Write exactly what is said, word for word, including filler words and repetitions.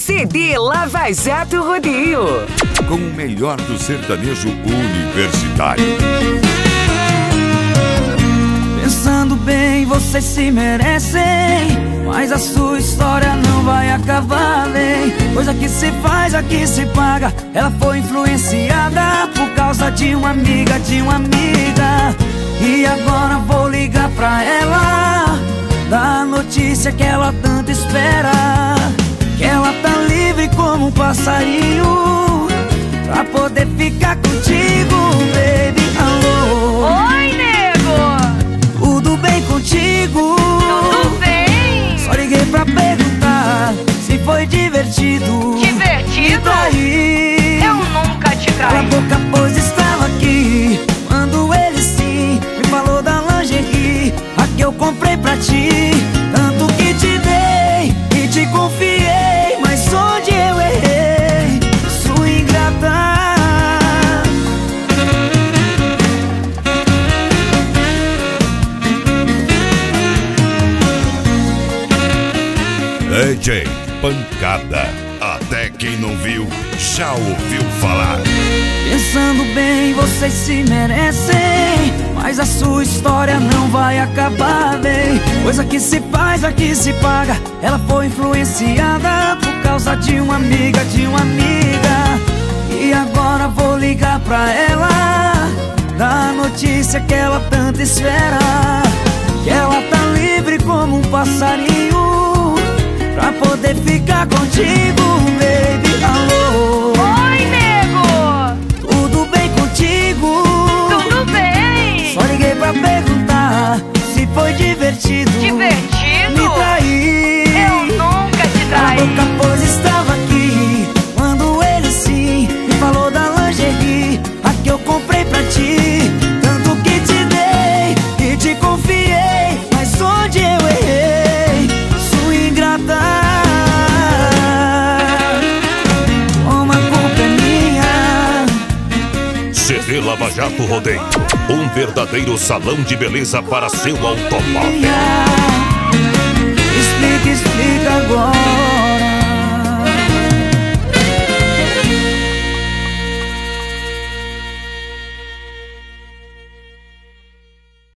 C D Lava Jato Rodeio. Com o melhor do sertanejo universitário. Pensando bem, vocês se merecem, mas a sua história não vai acabar bem. Coisa que se faz, aqui se paga. Ela foi influenciada por causa de uma amiga, de uma amiga. E agora vou ligar pra ela, dar a notícia que ela tanto espera, que ela tá livre como um passarinho, pra poder ficar contigo, baby. Alô. Oi, nego! Tudo bem contigo? Tudo bem? Só liguei pra perguntar se foi divertido. Divertido? Me trair. Eu nunca te Cala a traí. boca, pois estava aqui quando ele sim me falou da lingerie, a que eu comprei pra ti. Tanto que te dei e te confiei, mas onde eu errei, sua ingrata. D J Pancada. Até quem não viu, já ouviu falar. Pensando bem, vocês se merecem, mas a sua história não vai acabar bem. Coisa que se faz, aqui se paga. Ela foi influenciada por causa de uma amiga, de uma amiga. E agora vou ligar pra ela, dar a notícia que ela tanto espera, que ela tá livre como um passarinho, pra poder ficar contigo, baby. Alô. Oi, nego! Tudo bem contigo? Tudo bem? Só liguei pra perguntar se foi divertido. Divertido? Me trair. Eu nunca te Cala a traí. boca, pois estava aqui quando ele sim me falou da lingerie, a que eu comprei pra ti. Tanto que te dei e te confiei, mas onde eu errei, sua ingrata. Uma culpa é minha. C D Lava Jato Rodeio, um verdadeiro salão de beleza para seu automóvel.